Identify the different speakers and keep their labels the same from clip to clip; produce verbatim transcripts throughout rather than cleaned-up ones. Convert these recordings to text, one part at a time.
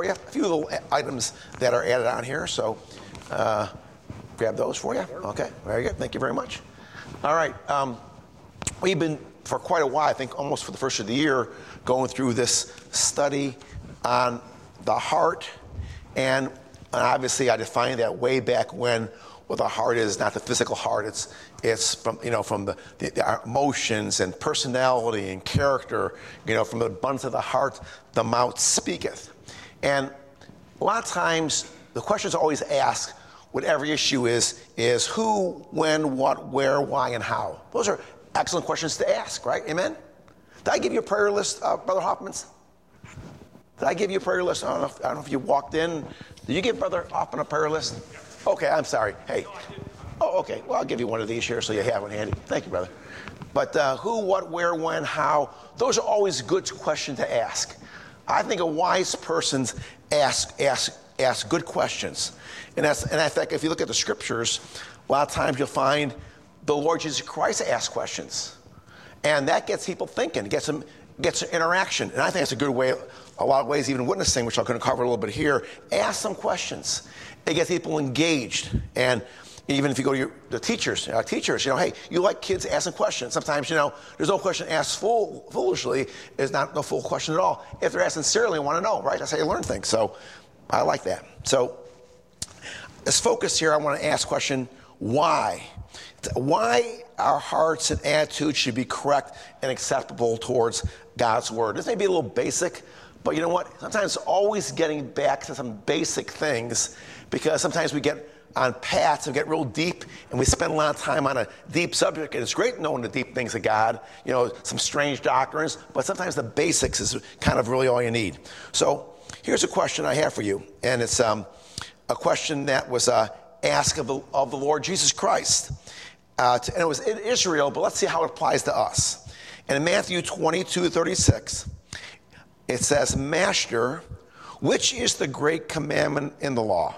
Speaker 1: for you. A few little items that are added on here. So uh, grab those for you. Okay, very good. Thank you very much. All right. Um, we've been, for quite a while, I think almost for the first of the year, going through this study on the heart. And, and obviously I defined that way back when what the heart is, not the physical heart. It's it's from, you know, from the, the, the emotions and personality and character, you know, from the abundance of the heart, the mouth speaketh. And a lot of times the questions always asked with every issue is, is who, when, what, where, why, and how. Those are excellent questions to ask, right? Amen? Did I give you a prayer list, uh, Brother Hoffmans? Did I give you a prayer list? I don't know if, I don't know if you walked in. Did you give Brother Hoffman a prayer list? Okay, I'm sorry. Hey. Oh, okay. Well, I'll give you one of these here so you have one handy. Thank you, brother. But uh, who, what, where, when, how, those are always good questions to ask. I think a wise person ask, ask, ask good questions. And, that's, and in fact, if you look at the scriptures, a lot of times you'll find the Lord Jesus Christ ask questions. And that gets people thinking, gets them, gets interaction. And I think that's a good way, a lot of ways, even witnessing, which I'm going to cover a little bit here. Ask some questions. It gets people engaged. And even if you go to your, the teachers, uh, teachers, you know, hey, you like kids asking questions. Sometimes, you know, there's no question asked fool, foolishly is not no full question at all. If they're asked sincerely and want to know, right? That's how you learn things. So I like that. So let's focus here. I want to ask question, why? Why our hearts and attitudes should be correct and acceptable towards God's word. This may be a little basic, but you know what? Sometimes always getting back to some basic things, because sometimes we get on paths and get real deep, and we spend a lot of time on a deep subject, and it's great knowing the deep things of God, you know, some strange doctrines, but sometimes the basics is kind of really all you need. So here's a question I have for you, and it's um, a question that was uh, asked of the, of the Lord Jesus Christ. Uh, to, and it was in Israel, but let's see how it applies to us. And in Matthew twenty-two thirty-six, it says, Master, which is the great commandment in the law?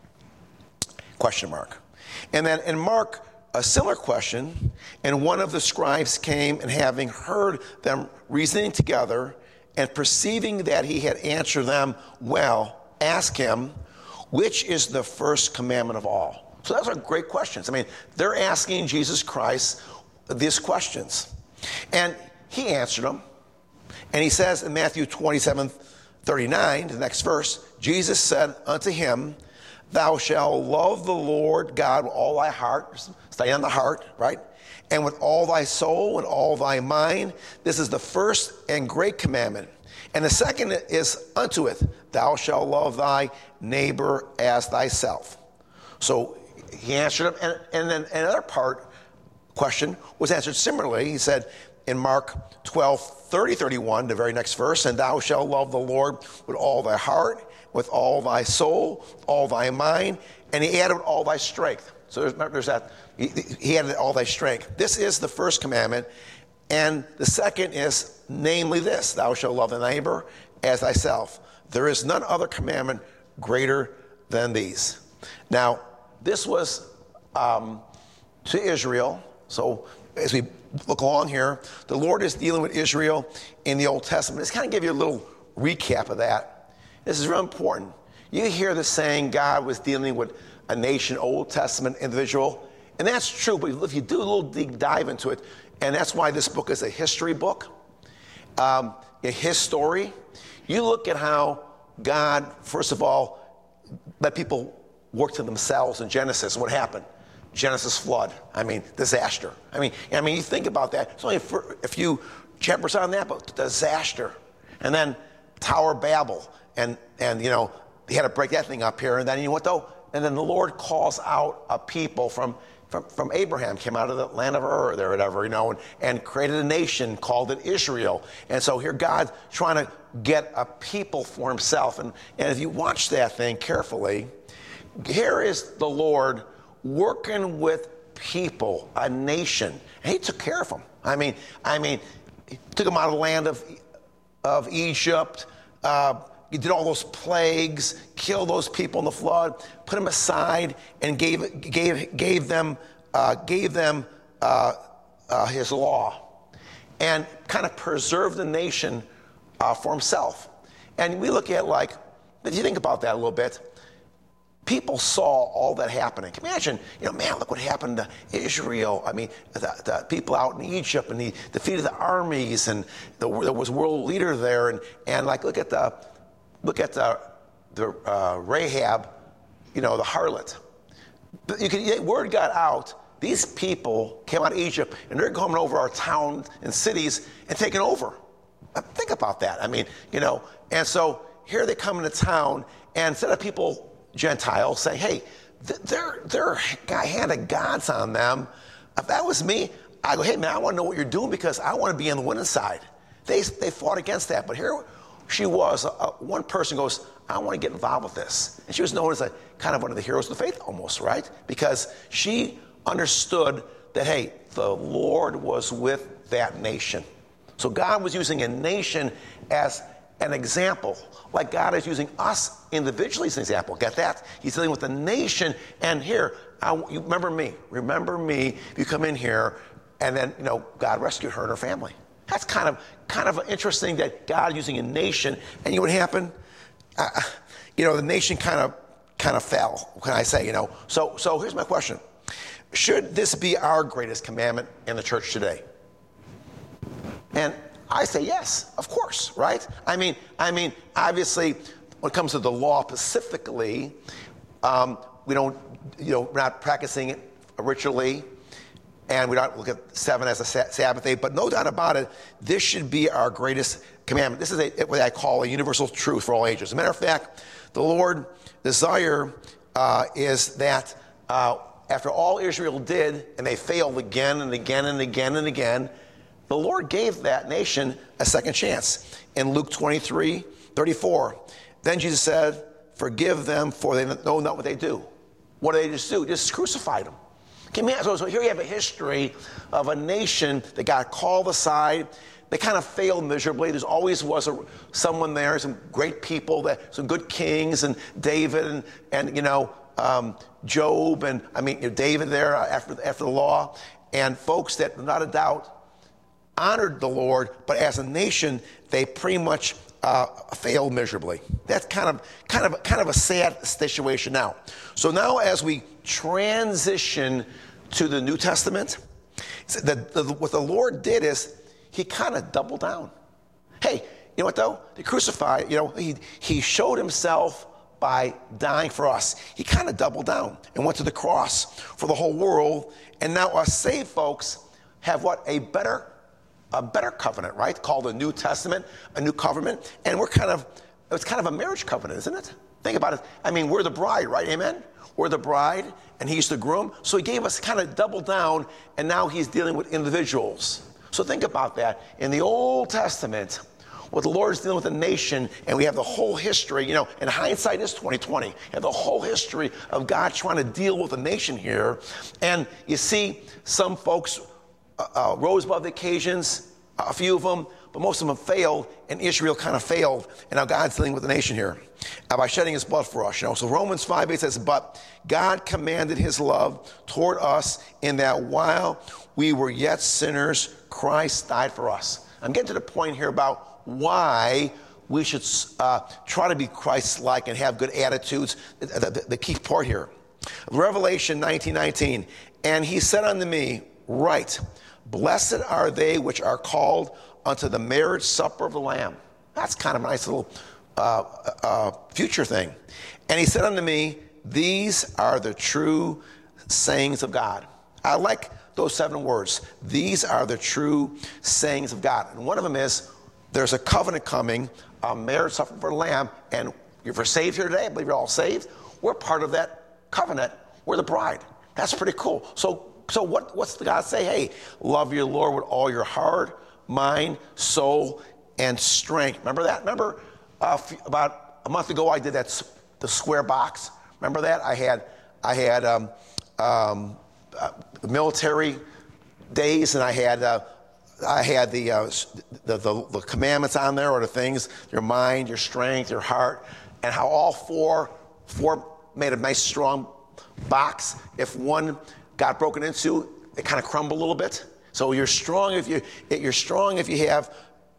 Speaker 1: Question mark. And then in Mark, a similar question, and one of the scribes came, and having heard them reasoning together, and perceiving that he had answered them well, asked him, which is the first commandment of all? So those are great questions. I mean, they're asking Jesus Christ these questions. And he answered them. And he says in Matthew twenty-seven thirty-nine, the next verse, Jesus said unto him, Thou shalt love the Lord God with all thy heart, stay on the heart, right? And with all thy soul and all thy mind. This is the first and great commandment. And the second is unto it, thou shalt love thy neighbor as thyself. So he answered him, and, and then another part, question, was answered similarly. He said in Mark twelve thirty thirty-one, the very next verse, and thou shalt love the Lord with all thy heart, with all thy soul, all thy mind, and he added all thy strength. So there's, there's that, he, he added all thy strength. This is the first commandment, and the second is, namely this, thou shalt love thy neighbor as thyself. There is none other commandment greater than these. Now, this was um, to Israel, so as we look along here, the Lord is dealing with Israel in the Old Testament. Let's kind of give you a little recap of that. This is real important. You hear the saying God was dealing with a nation, Old Testament individual, and that's true, but if you do a little deep dive into it, and that's why this book is a history book, um, his story, you look at how God, first of all, let people work to themselves in Genesis. What happened? Genesis flood. I mean, disaster. I mean, I mean, you think about that. It's only for a few chapters on that, but disaster. And then Tower of Babel. And, and, you know, they had to break that thing up here. And then, you know what, though? And then the Lord calls out a people from, from, from Abraham, came out of the land of Ur or whatever, you know, and, and created a nation, called it Israel. And so here God's trying to get a people for himself. And, and if you watch that thing carefully, here is the Lord working with people, a nation. And he took care of them. I mean, I mean, he took them out of the land of, of Egypt, uh, he did all those plagues, killed those people in the flood, put them aside, and gave gave gave them uh, gave them uh, uh, his law, and kind of preserved the nation uh, for himself. And we look at like if you think about that a little bit, people saw all that happening. Imagine, you know, man, look what happened to Israel. I mean, the, the people out in Egypt, and the defeated the armies, and the, there was a world leader there, and, and like look at the look at the the uh, Rahab, you know, the harlot. You could, word got out. These people came out of Egypt, and they're coming over our towns and cities and taking over. Think about that. I mean, you know, and so here they come into town, and instead of people, Gentiles, say, hey, they're, they're hand of God's on them. If that was me, I go, hey, man, I want to know what you're doing because I want to be on the winning side. They, they fought against that. But here she was, uh, one person goes, I want to get involved with this. And she was known as a kind of one of the heroes of the faith almost, right? Because she understood that, hey, the Lord was with that nation. So God was using a nation as an example, like God is using us individually as an example. Get that? He's dealing with the nation. And here, I, you remember me. Remember me. You come in here, and then, you know, God rescued her and her family. That's kind of kind of interesting that God is using a nation. And you know what happened? Uh, you know, the nation kind of kind of fell. What can I say? You know. So so here's my question: should this be our greatest commandment in the church today? And I say yes, of course, right? I mean, I mean, obviously, when it comes to the law specifically, um, we don't, you know, we're not practicing it ritually, and we don't look at seven as a Sabbath day. But no doubt about it, this should be our greatest commandment. This is a, what I call a universal truth for all ages. As a matter of fact, the Lord's desire uh, is that uh, after all Israel did, and they failed again and again and again and again, the Lord gave that nation a second chance. In Luke twenty-three, thirty-four, then Jesus said, forgive them, for they know not what they do. What did they just do? Just crucified them. So, so here you have a history of a nation that got called aside. They kind of failed miserably. There always was a, someone there, some great people, that, some good kings, and David, and, and you know, um, Job, and I mean, you know, David there after, after the law, and folks that, without a doubt, honored the Lord, but as a nation, they pretty much uh, failed miserably. That's kind of, kind of, kind of a sad situation now. So now, as we transition to the New Testament, the, the, what the Lord did is He kind of doubled down. Hey, you know what though? The crucified, you know, He He showed Himself by dying for us. He kind of doubled down and went to the cross for the whole world. And now us saved folks have what? A better a better covenant, right? Called the New Testament, a new covenant. And we're kind of, it's kind of a marriage covenant, isn't it? Think about it. I mean, we're the bride, right? Amen? We're the bride, and He's the groom. So He gave us kind of double down, and now He's dealing with individuals. So think about that. In the Old Testament, what the Lord is dealing with a nation, and we have the whole history, you know, and hindsight is twenty twenty. You have the whole history of God trying to deal with a nation here. And you see some folks Uh, uh, rose above the occasions, a few of them, but most of them failed, and Israel kind of failed, and now God's dealing with the nation here uh, by shedding His blood for us. You know, so Romans five eight says, "But God commanded His love toward us in that while we were yet sinners, Christ died for us." I'm getting to the point here about why we should uh, try to be Christ-like and have good attitudes. The, the, the key part here, Revelation nineteen nineteen, "And He said unto me, Right, blessed are they which are called unto the marriage supper of the Lamb." That's kind of a nice little uh, uh, future thing. "And He said unto me, These are the true sayings of God." I like those seven words. These are the true sayings of God. And one of them is, there's a covenant coming, a marriage supper for the Lamb. And if you're saved here today, I believe you're all saved, we're part of that covenant. We're the bride. That's pretty cool. So So what, what's the God say? Hey, love your Lord with all your heart, mind, soul, and strength. Remember that? Remember uh, about a month ago I did that the square box. Remember that? I had I had um, um, uh, military days, and I had uh, I had the, uh, the, the the commandments on there, or the things: your mind, your strength, your heart, and how all four four made a nice strong box. If one got broken into, it kind of crumbled a little bit. So you're strong if you you're strong if you have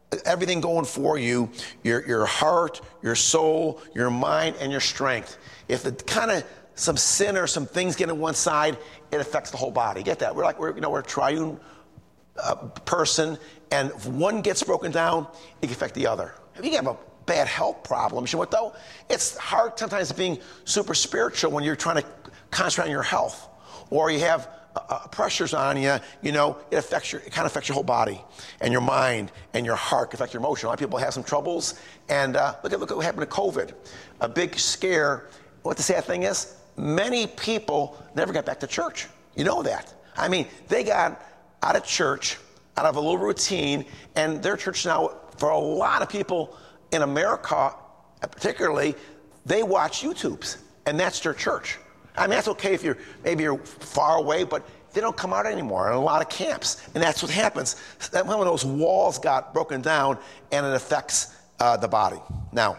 Speaker 1: everything going for you, your, your heart, your soul, your mind, and your strength. If the kind of some sin or some things get on one side, it affects the whole body. Get that? We're like, we're, you know, we're a triune uh, person, and if one gets broken down, it can affect the other. If you have a bad health problem, you know what though? It's hard sometimes being super spiritual when you're trying to concentrate on your health, or you have uh, pressures on you. You know, it affects your, it kind of affects your whole body and your mind and your heart. It affects your emotion. A lot of people have some troubles, and uh, look at look at what happened to COVID, a big scare. What the sad thing is, many people never got back to church. You know that. I mean, they got out of church, out of a little routine, and their church now, for a lot of people in America, particularly, they watch YouTubes, and that's their church. I mean, that's okay if you're maybe you're far away, but they don't come out anymore in a lot of camps, and that's what happens. That one of those walls got broken down, and it affects uh, the body. Now,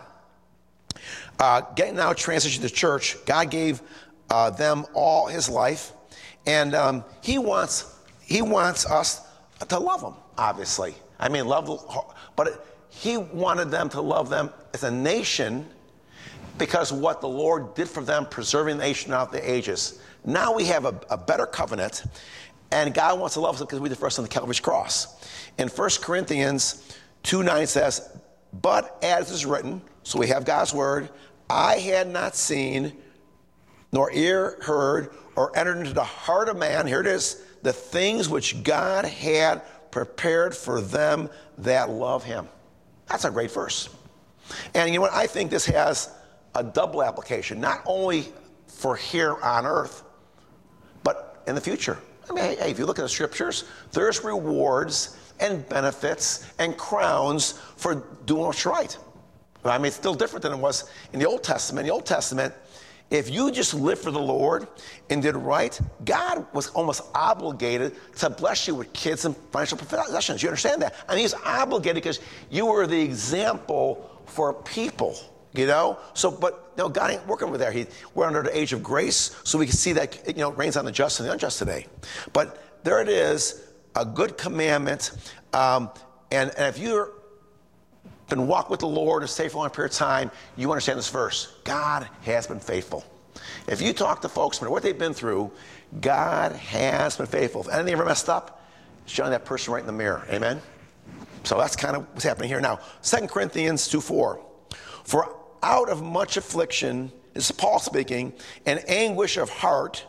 Speaker 1: uh, getting now transition to church, God gave uh, them all His life, and um, He wants He wants us to love Him. Obviously, I mean, love, but it, He wanted them to love them as a nation, because of what the Lord did for them, preserving the nation out the ages. Now we have a, a better covenant, and God wants to love us because we did for us on the Calvary's cross. In First Corinthians two nine says, but as is written, so we have God's word, I had not seen, nor ear heard, or entered into the heart of man, here it is, the things which God had prepared for them that love Him. That's a great verse. And you know what? I think this has a double application, not only for here on earth, but in the future. I mean, hey, if you look at the scriptures, there's rewards and benefits and crowns for doing what's right. I mean, it's still different than it was in the Old Testament. In the Old Testament, if you just lived for the Lord and did right, God was almost obligated to bless you with kids and financial possessions. You understand that? I mean, He's obligated because you were the example for people. You know, so but you know, God ain't working over there. He, we're under the age of grace, so we can see that you know it rains on the just and the unjust today. But there it is, a good commandment. Um, and, and if you've been walking with the Lord a safe long period of time, you understand this verse. God has been faithful. If you talk to folks, no matter what they've been through, God has been faithful. If anything ever messed up, it's showing that person right in the mirror. Amen. So that's kind of what's happening here now. Second Corinthians two four. For out of much affliction, this is Paul speaking, and anguish of heart,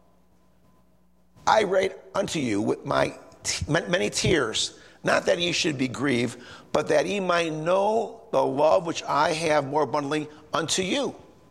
Speaker 1: I write unto you with my t- many tears, not that ye should be grieved, but that ye might know the love which I have more abundantly unto you.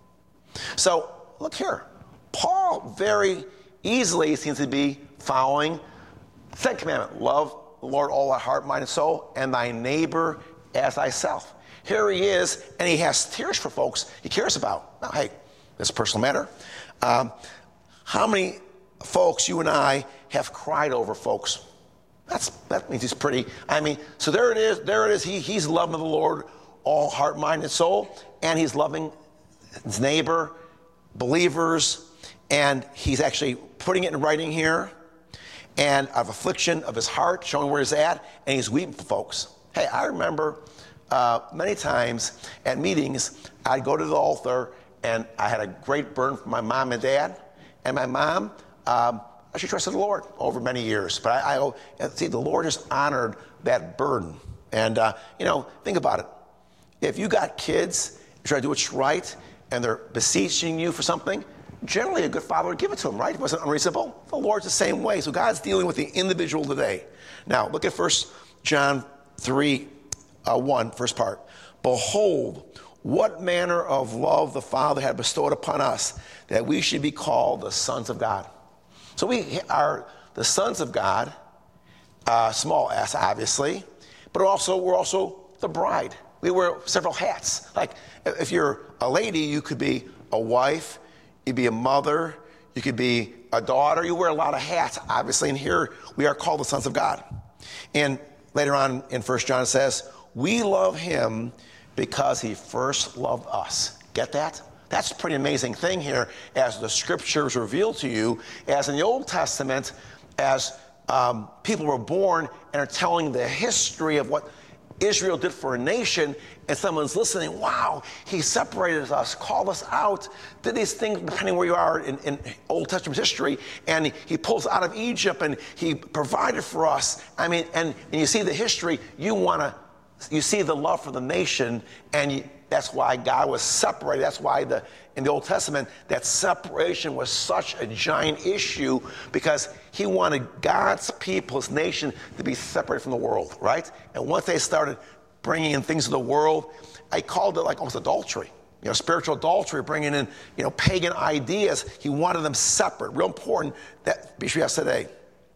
Speaker 1: So, look here. Paul very easily seems to be following the second commandment. Love the Lord all thy heart, mind, and soul, and thy neighbor as thyself. Here he is, and he has tears for folks he cares about. Now, hey, this is a personal matter. Um, how many folks, you and I, have cried over folks? That's, that means he's pretty. I mean, so there it is. There it is. He, he's loving the Lord, all heart, mind, and soul, and he's loving his neighbor, believers, and he's actually putting it in writing here, and of affliction of his heart, showing where he's at, and he's weeping for folks. Hey, I remember uh, many times at meetings, I'd go to the altar, and I had a great burden from my mom and dad, and my mom, um, she trusted the Lord over many years. But I, I see, the Lord has honored that burden. And, uh, you know, think about it. If you got kids, you try to do what's right, and they're beseeching you for something, generally a good father would give it to them, right? It wasn't unreasonable. The Lord's the same way. So God's dealing with the individual today. Now, look at First John three, uh, one, first part. Behold, what manner of love the Father had bestowed upon us, that we should be called the sons of God. So we are the sons of God, uh, small s, obviously, but also we're also the bride. We wear several hats. Like if you're a lady, you could be a wife, you'd be a mother, you could be a daughter. You wear a lot of hats, obviously, and here we are called the sons of God. And later on in First John it says, we love him because he first loved us. Get that? That's a pretty amazing thing here as the scriptures reveal to you, as in the Old Testament, as um, people were born and are telling the history of what Israel did for a nation, and someone's listening, wow, he separated us, called us out, did these things, depending where you are in, in Old Testament history, and he, he pulls us out of Egypt, and he provided for us. I mean, and, and you see the history, you want to, you see the love for the nation, and you, that's why God was separated. That's why the in the Old Testament, that separation was such a giant issue, because he wanted God's people, his nation, to be separated from the world, right? And once they started bringing in things of the world, I called it like almost adultery, you know, spiritual adultery, bringing in, you know, pagan ideas. He wanted them separate. Real important that be sure you have today.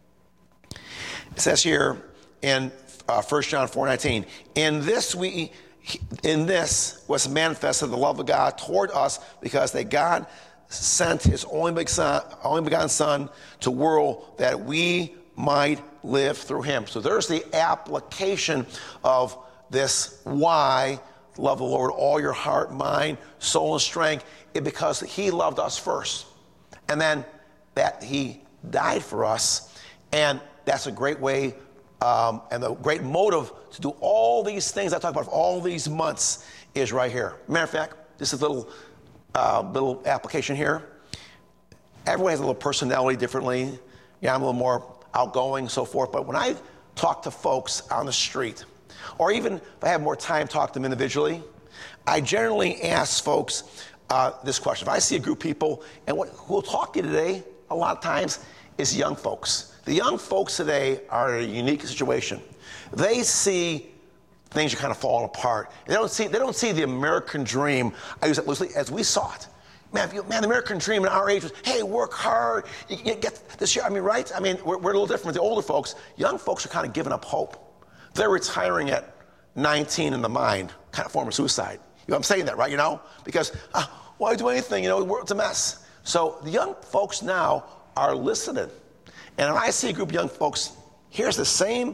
Speaker 1: It says here in uh, First John four nineteen, in this we... In this was manifested the love of God toward us, because that God sent his only begotten son, only begotten son to world that we might live through him. So there's the application of this why love the Lord all your heart, mind, soul, and strength. It because he loved us first, and then that he died for us, and that's a great way. Um, and the great motive to do all these things I talked about for all these months is right here. Matter of fact, this is a little, uh, little application here. Everyone has a little personality differently. Yeah, I'm a little more outgoing, so forth. But when I talk to folks on the street, or even if I have more time to talk to them individually, I generally ask folks uh, this question. If I see a group of people, and what, who will talk to you today a lot of times is young folks. The young folks today are in a unique situation. They see things are kind of falling apart. They don't see, they don't see the American dream, I use it loosely, as we saw it. Man, if you, man, the American dream in our age was, hey, work hard, you, you get this year. I mean, right? I mean, we're, we're a little different with the older folks. Young folks are kind of giving up hope. They're retiring at nineteen in the mind, kind of form of suicide. You know, I'm saying that, right? You know? Because, uh, why do anything? You know, the world's a mess. So the young folks now are listening. And when I see a group of young folks, here's the same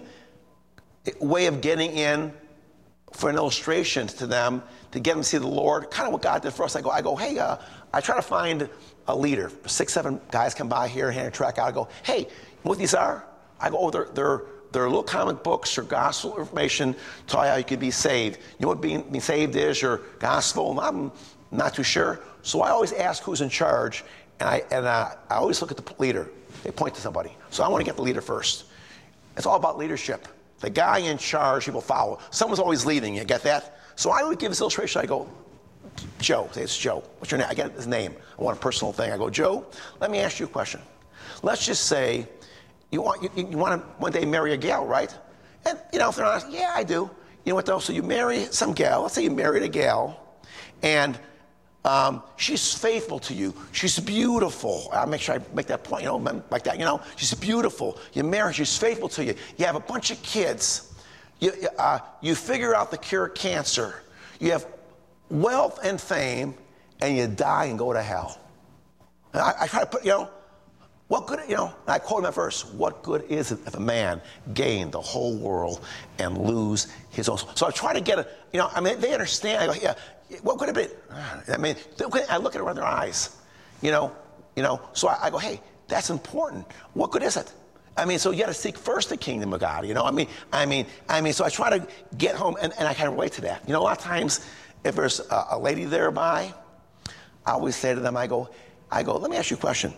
Speaker 1: way of getting in for an illustration to them, to get them to see the Lord, kind of what God did for us. I go, I go, hey, uh, I try to find a leader. Six, seven guys come by here, hand a track out. I go, hey, you know what these are? I go, oh, they're, they're, they're little comic books or gospel information to tell you how you can be saved. You know what being, being saved is, or gospel? I'm not too sure. So I always ask who's in charge, and I, and uh, I always look at the leader. They point to somebody. So I want to get the leader first. It's all about leadership. The guy in charge, people follow. Someone's always leading. You get that? So I would give this illustration. I go, Joe. Say it's Joe. What's your name? I get his name. I want a personal thing. I go, Joe, let me ask you a question. Let's just say you want you, you want to one day marry a gal, right? And, you know, if they're honest, yeah, I do. You know what, though? So you marry some gal. Let's say you married a gal, and Um, she's faithful to you. She's beautiful. I'll make sure I make that point, you know, like that, you know. She's beautiful. You marry her. She's faithful to you. You have a bunch of kids. You, uh, you figure out the cure of cancer. You have wealth and fame, and you die and go to hell. And I, I try to put, you know, what good, you know, I quote that verse, what good is it if a man gain the whole world and lose his own soul? So I try to get a, you know, I mean, they understand. I go, yeah, what could it be? I mean, I look at it around their eyes, you know, you know. So I, I go, hey, that's important. What good is it? I mean, so you got to seek first the kingdom of God, you know. I mean, I mean, I mean. So I try to get home, and, and I kind of relate to that. You know, a lot of times, if there's a, a lady there by, I always say to them, I go, I go, let me ask you a question.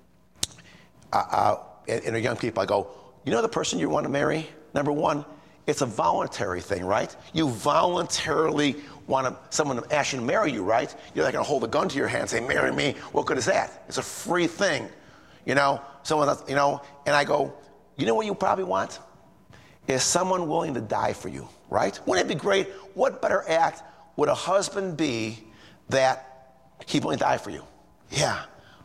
Speaker 1: Uh, uh, and, and young people, I go, you know the person you want to marry? Number one, it's a voluntary thing, right? You voluntarily want to, someone to ask you to marry you, right? You're not going to hold a gun to your hand and say, marry me. What good is that? It's a free thing, you know? Someone else, you know? And I go, you know what you probably want? Is someone willing to die for you, right? Wouldn't it be great? What better act would a husband be that he's willing to die for you? Yeah.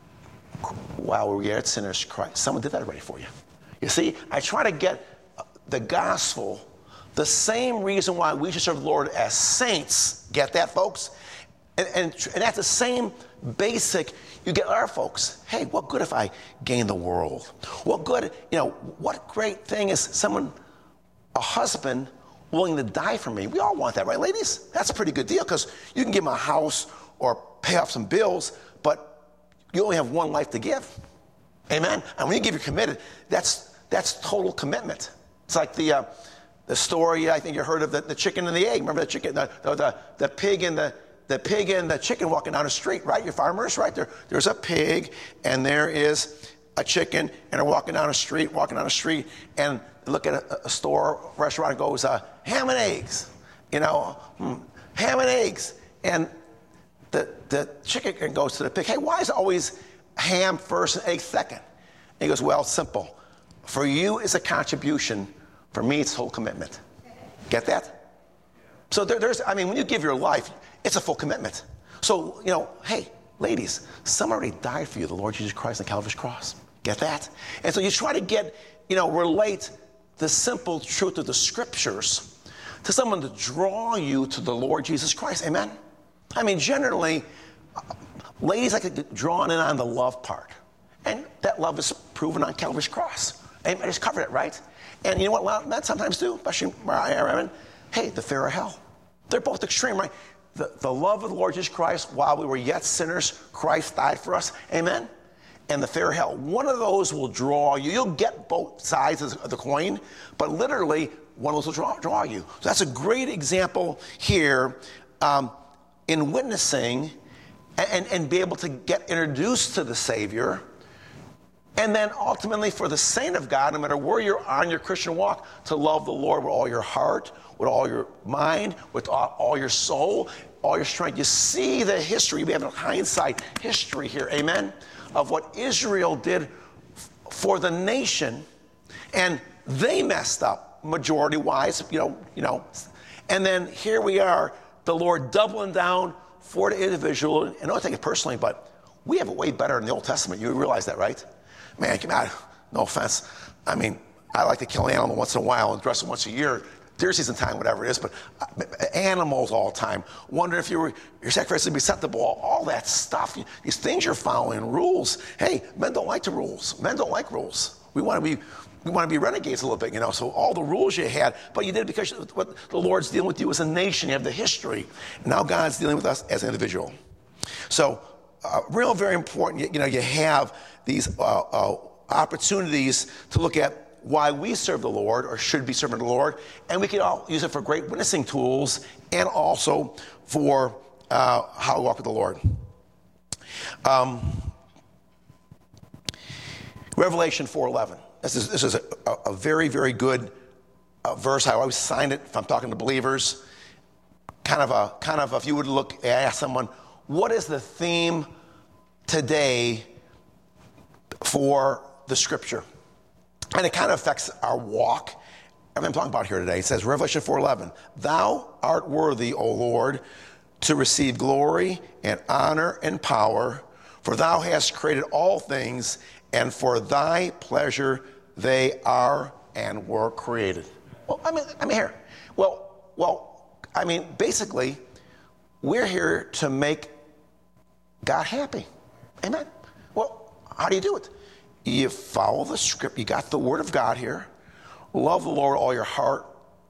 Speaker 1: While we were at sinners Christ. Someone did that already for you. You see, I try to get the gospel, the same reason why we should serve the Lord as saints. Get that, folks? And, and, and that's the same basic you get our folks. Hey, what good if I gain the world? What good, you know, what great thing is someone, a husband, willing to die for me? We all want that, right, ladies? That's a pretty good deal, because you can give them a house or pay off some bills, but you only have one life to give. Amen? And when you give, you're committed. That's that's total commitment. It's like the, uh, the story, I think you heard of the, the chicken and the egg. Remember the chicken, the, the, the, the pig and the, the pig and the chicken walking down the street, right? Your farmers, right? There, there's a pig and there is a chicken and they're walking down the street, walking down the street and look at a, a store, restaurant, and goes, uh, ham and eggs, you know, hmm, ham and eggs. And the, the chicken goes to the pig, hey, why is it always ham first and egg second? And he goes, well, it's simple. For you, it's a contribution. For me, it's a whole commitment. Get that? So there, there's, I mean, when you give your life, it's a full commitment. So, you know, hey, ladies, someone already died for you, the Lord Jesus Christ on Calvary's cross. Get that? And so you try to get, you know, relate the simple truth of the scriptures to someone to draw you to the Lord Jesus Christ. Amen? I mean, generally, ladies like to get drawn in on the love part. And that love is proven on Calvary's cross. Amen? I just covered it, right? And you know what a lot of men sometimes do, especially Mariah and Evan? Hey, the fear of hell. They're both extreme, right? The, the love of the Lord Jesus Christ, while we were yet sinners, Christ died for us. Amen? And the fear of hell. One of those will draw you. You'll get both sides of the coin, but literally, one of those will draw, draw you. So that's a great example here um, in witnessing and, and, and be able to get introduced to the Savior. And then ultimately for the saint of God, no matter where you're on your Christian walk, to love the Lord with all your heart, with all your mind, with all, all your soul, all your strength. You see the history. We have a hindsight history here, amen, of what Israel did for the nation. And they messed up majority-wise, you know, you know. And then here we are, the Lord doubling down for the individual. And I don't take it personally, but we have it way better in the Old Testament. You realize that, right? Man, come on, no offense. I mean, I like to kill an animal once in a while and dress them once a year. Deer season time, whatever it is, but animals all the time. Wonder if you were, your sacrifice would be acceptable, all that stuff. These things you're following, rules. Hey, men don't like the rules. Men don't like rules. We want to be, we want to be renegades a little bit, you know. So all the rules you had, but you did it because what the Lord's dealing with you as a nation. You have the history. Now God's dealing with us as an individual. So, uh, real, very important. You, you know, you have these uh, uh, opportunities to look at why we serve the Lord or should be serving the Lord, and we can all use it for great witnessing tools and also for uh, how we walk with the Lord. Um, Revelation four eleven. This is, this is a, a very, very good uh, verse. I always sign it if I'm talking to believers. Kind of a, kind of, if you would look, ask someone, what is the theme today for the scripture? And it kind of affects our walk. I'm talking about here today. It says, Revelation four eleven, thou art worthy, O Lord, to receive glory and honor and power, for thou hast created all things, and for thy pleasure they are and were created. Well, I mean, I mean here. Well, well, I mean, basically, we're here to make God happy. Amen. Well, how do you do it? You follow the script. You got the word of God here. Love the Lord with all your heart,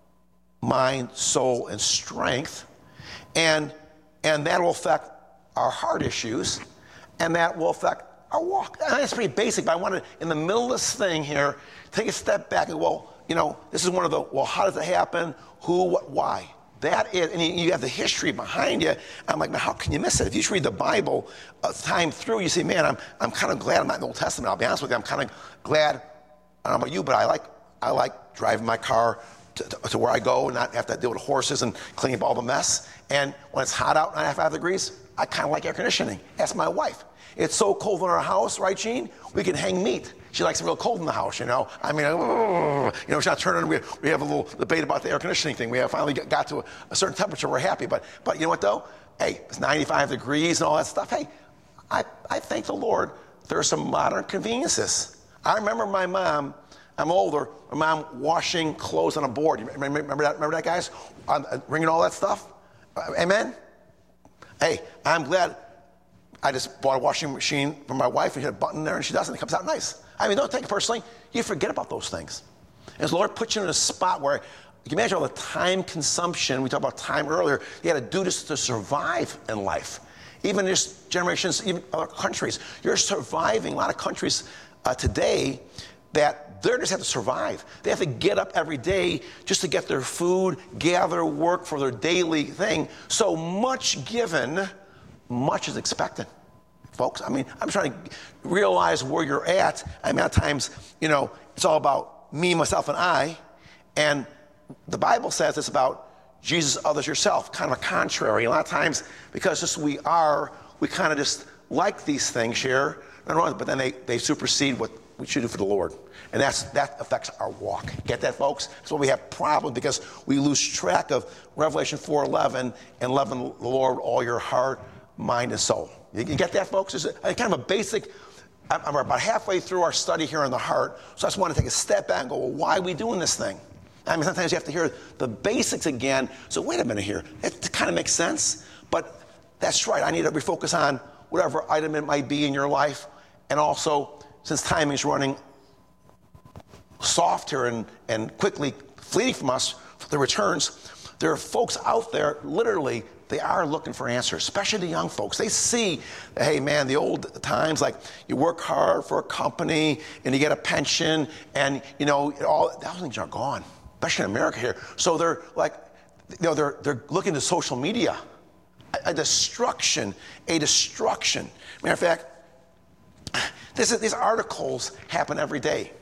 Speaker 1: mind, soul, and strength. And, and that will affect our heart issues. And that will affect our walk. And that's pretty basic, but I want to, in the middle of this thing here, take a step back and, well, you know, this is one of the, well, how does it happen? Who, what, why? That is, and you have the history behind you. I'm like, man, how can you miss it? If you just read the Bible uh, time through, you say, man, I'm I'm kind of glad I'm not in the Old Testament. I'll be honest with you, I'm kind of glad. I don't know about you, but I like I like driving my car to, to, to where I go and not have to deal with horses and clean up all the mess. And when it's hot out, ninety-five degrees, I kind of like air conditioning. Ask my wife. It's so cold in our house, right, Gene? We can hang meat. She likes it real cold in the house, you know. I mean, uh, you know, she's not turning. We, we have a little debate about the air conditioning thing. We have finally got to a, a certain temperature. We're happy. But, but you know what, though? Hey, it's ninety-five degrees and all that stuff. Hey, I, I thank the Lord there are some modern conveniences. I remember my mom, I'm older, my mom washing clothes on a board. You remember, remember that, remember that, guys? Um, ringing all that stuff? Uh, amen? Hey, I'm glad I just bought a washing machine for my wife and hit a button there and she does it. It comes out nice. I mean, don't take it personally. You forget about those things. And the Lord puts you in a spot where you can imagine all the time consumption. We talked about time earlier. You had to do this to survive in life. Even just generations, even other countries. You're surviving. A lot of countries uh, today that they just have to survive. They have to get up every day just to get their food, gather, work for their daily thing. So much given, much is expected. Folks, I mean, I'm trying to realize where you're at. I mean, at times, you know, it's all about me, myself, and I. And the Bible says it's about Jesus, others, yourself, kind of a contrary. A lot of times, because just we are, we kind of just like these things here, but then they, they supersede what we should do for the Lord. And that's, that affects our walk. Get that, folks? That's why we have problems, because we lose track of Revelation four eleven and loving the Lord with all your heart, mind, and soul. You get that, folks? It's a, kind of a basic, I'm about halfway through our study here on the heart, so I just want to take a step back and go, well, why are we doing this thing? I mean, sometimes you have to hear the basics again. So wait a minute here. It kind of makes sense, but that's right. I need to refocus on whatever item it might be in your life. And also, since time is running soft here and, and quickly fleeting from us, the returns, there are folks out there, literally, they are looking for answers, especially the young folks. They see, hey, man, the old times, like you work hard for a company and you get a pension and, you know, all those things are gone, especially in America here. So they're like, you know, they're, they're looking to social media, a, a destruction, a destruction. Matter of fact, this is, these articles happen every day.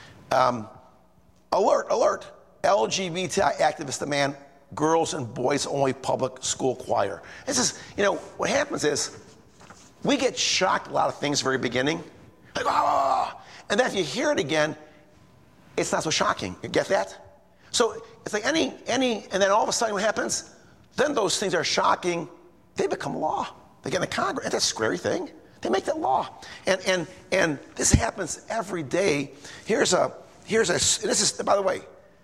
Speaker 1: Um, alert, alert, L G B T I activists demand girls and boys only public school choir. This is, you know, what happens is we get shocked at a lot of things at the very beginning. Like, oh, and then if you hear it again, it's not so shocking. You get that? So it's like any, any, and then all of a sudden what happens? Then those things are shocking. They become law. They get in the Congress. That's a scary thing. They make that law. And, and, and this happens every day. Here's a, here's a, this is, by the way,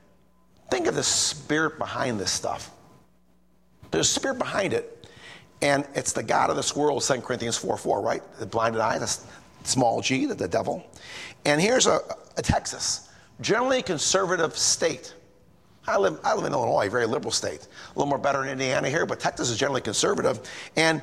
Speaker 1: think of the spirit behind this stuff. There's a spirit behind it, and it's the God of this world, Second Corinthians four four, right? The blinded eye, the small g, the, the devil. And here's a, a Texas, generally conservative state. I live, I live in Illinois, a very liberal state. A little more better in Indiana here, but Texas is generally conservative. And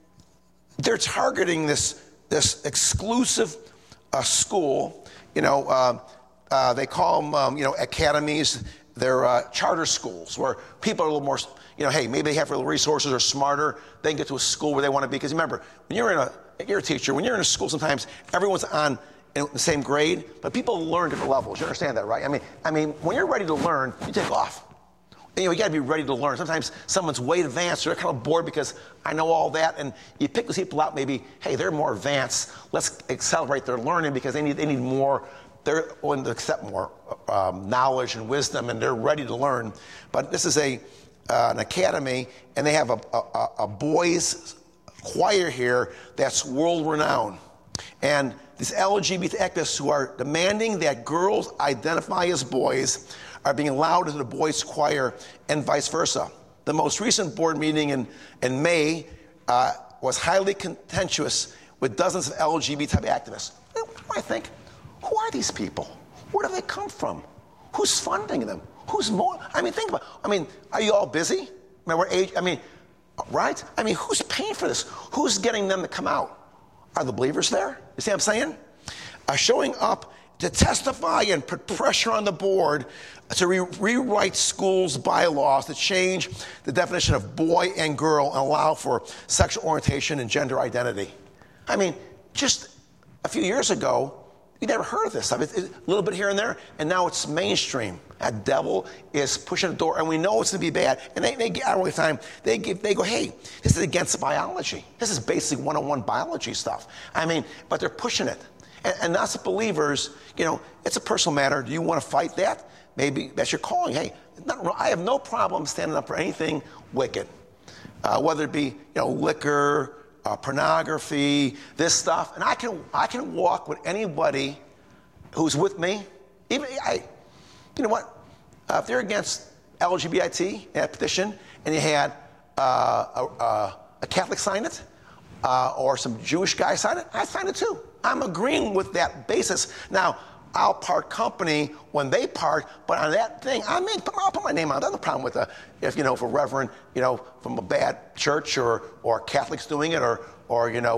Speaker 1: they're targeting this, this exclusive uh, school, you know, uh, uh, they call them, um, you know, academies. They're uh, charter schools where people are a little more, you know, hey, maybe they have little resources or smarter. They can get to a school where they want to be. Because remember, when you're in a, you're a teacher, when you're in a school, sometimes everyone's on in the same grade, but people learn different levels. You understand that, right? I mean, I mean, when you're ready to learn, you take off. And, you know, you got to be ready to learn. Sometimes someone's way advanced, they're kind of bored because I know all that, and you pick those people out. Maybe, hey, they're more advanced. Let's accelerate their learning because they need they need more. They're willing to accept more um, knowledge and wisdom, and they're ready to learn. But this is a uh, an academy, and they have a, a, a boys' choir here that's world-renowned. And these L G B T activists who are demanding that girls identify as boys are being allowed into the boys' choir and vice versa. The most recent board meeting in, in May uh, was highly contentious with dozens of L G B T activists. I think, who are these people? Where do they come from? Who's funding them? Who's more? I mean, think about it. I mean, are you all busy? I mean, we're age, I mean, right? I mean, who's paying for this? Who's getting them to come out? Are the believers there? You see what I'm saying? Uh, showing up to testify and put pressure on the board to re- rewrite schools' bylaws to change the definition of boy and girl and allow for sexual orientation and gender identity. I mean, just a few years ago, you never heard of this stuff. It's, it's a little bit here and there, and now it's mainstream. That devil is pushing the door, and we know it's going to be bad. And they, they get out of the time, they, give, they go, hey, this is against biology. This is basic one oh one biology stuff. I mean, but they're pushing it. And, and us believers, you know, it's a personal matter. Do you want to fight that? Maybe that's your calling. Hey, not, I have no problem standing up for anything wicked, uh, whether it be, you know, liquor, Uh, pornography, this stuff, and I can I can walk with anybody who's with me. Even I, you know what? Uh, if they're against L G B T in a petition, and you had uh, a, a, a Catholic sign it, uh, or some Jewish guy sign it, I sign it too. I'm agreeing with that basis. Now, I'll part company when they part, but on that thing, I mean, I'll put my name on it. There's no problem with a, if, you know, if a reverend, you know, from a bad church or, or Catholics doing it or, or, you know,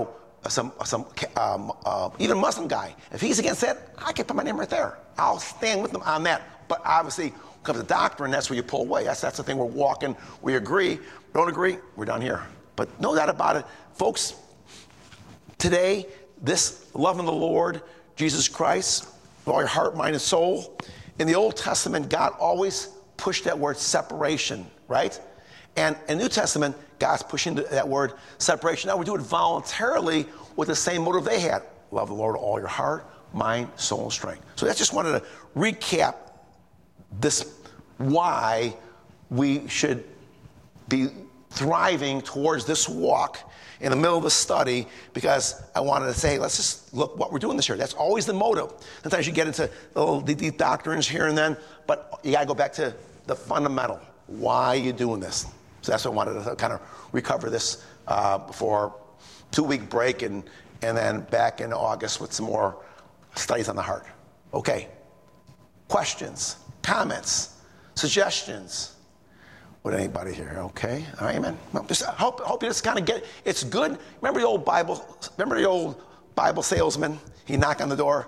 Speaker 1: some, some um, uh, even Muslim guy, if he's against that, I can put my name right there. I'll stand with them on that. But obviously, when it comes to doctrine, that's where you pull away. That's, that's the thing we're walking. We agree. Don't agree, we're down here. But no doubt about it, folks, today, this loving the Lord, Jesus Christ, with all your heart, mind, and soul. In the Old Testament, God always pushed that word separation, right? And in the New Testament, God's pushing that word separation. Now we do it voluntarily with the same motive they had. Love the Lord with all your heart, mind, soul, and strength. So I just wanted to recap this, why we should be thriving towards this walk in the middle of the study, because I wanted to say, let's just look what we're doing this year. That's always the motive. Sometimes you get into the little deep doctrines here and then, but you got to go back to the fundamental. Why are you doing this? So that's what I wanted to kind of recover this uh, before two-week break, and, and then back in August with some more studies on the heart. Okay. Questions, comments, suggestions? With anybody here, okay? All right, amen. Well, just I hope, hope you just kind of get, it's good. Remember the old Bible, remember the old Bible salesman? He knocked on the door.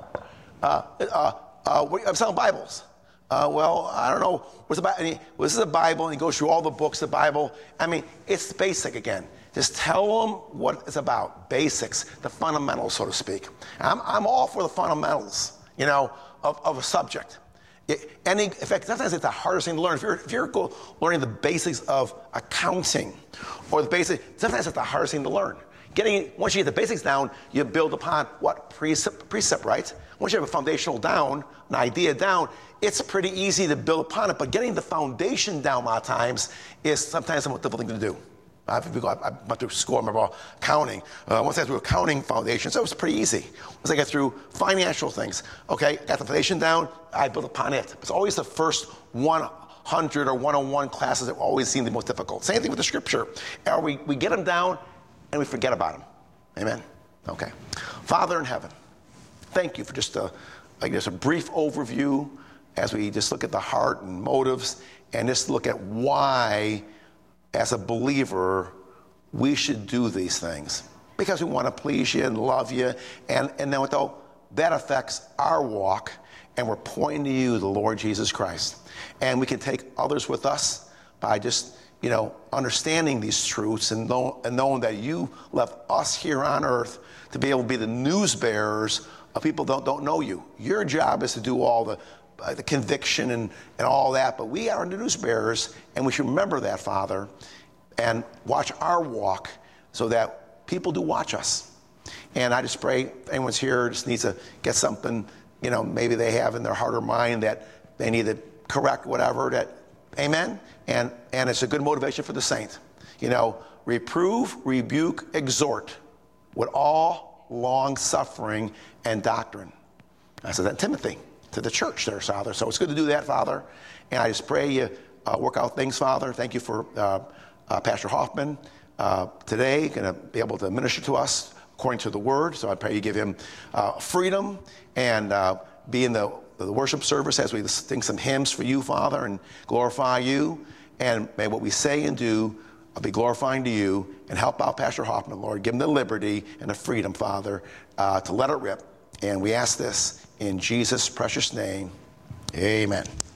Speaker 1: Uh, uh, uh, what, I'm selling Bibles. Uh, well, I don't know. What's the Bible? And he, well, this is a Bible, and he goes through all the books of the Bible. I mean, it's basic again. Just tell them what it's about. Basics, the fundamentals, so to speak. I'm, I'm all for the fundamentals, you know, of, of a subject. Any, in fact, sometimes it's the hardest thing to learn. If you're, if you're go learning the basics of accounting, or the basic, sometimes it's the hardest thing to learn. Getting, once you get the basics down, you build upon what? Precept, precept, right? Once you have a foundational down, an idea down, it's pretty easy to build upon it. But getting the foundation down a lot of times is sometimes the most difficult thing to do. I've, I went through school, I remember accounting. Uh, once I got through accounting foundation, so it was pretty easy. Once I got through financial things, okay, got the foundation down, I built upon it. It's always the first one hundred or one oh one classes that always seem the most difficult. Same thing with the scripture. Or we, we get them down and we forget about them. Amen? Okay. Father in heaven, thank you for just a, like just a brief overview as we just look at the heart and motives and just look at why, as a believer, we should do these things. Because we want to please you and love you. And, and then though that affects our walk, and we're pointing to you, the Lord Jesus Christ. And we can take others with us by just, you know, understanding these truths and, know, and knowing that you left us here on earth to be able to be the news bearers of people that don't, don't know you. Your job is to do all the Uh, the conviction and, and all that, but we are the news bearers, and we should remember that, Father, and watch our walk so that people do watch us. And I just pray if anyone's here just needs to get something, you know, maybe they have in their heart or mind that they need to correct whatever, that, amen? And, and it's a good motivation for the saint. You know, reprove, rebuke, exhort with all long suffering and doctrine. I said that in Timothy, to the church there, Father. So it's good to do that, Father. And I just pray you uh, work out things, Father. Thank you for uh, uh, Pastor Hoffman uh, today, going to be able to minister to us according to the word. So I pray you give him uh, freedom and uh, be in the, the worship service as we sing some hymns for you, Father, and glorify you. And may what we say and do be glorifying to you, and help out Pastor Hoffman, Lord. Give him the liberty and the freedom, Father, uh, to let it rip. And we ask this in Jesus' precious name. Amen.